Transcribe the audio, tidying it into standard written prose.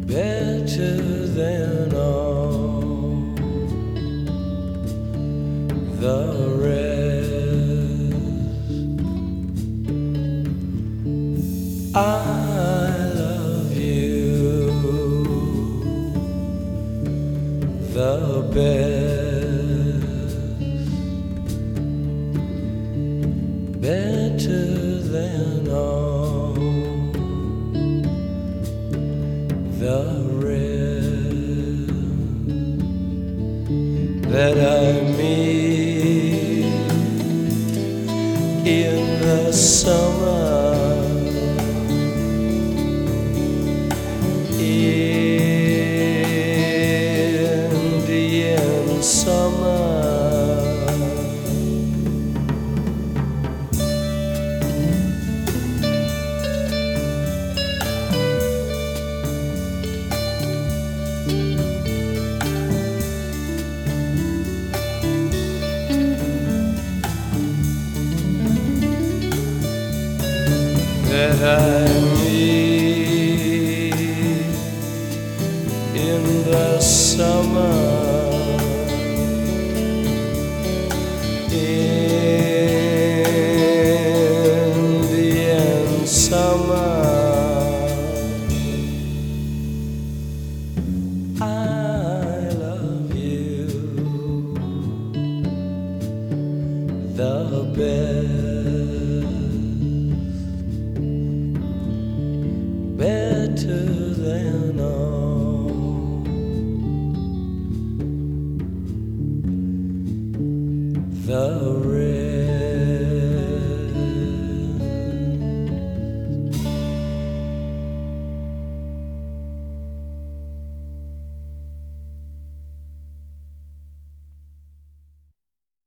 better than all the rest. I love you the best, better than all the rest that I meet in the summer, Indian summer. That I meet in the summer, Indian summer. I love you the best, better than all the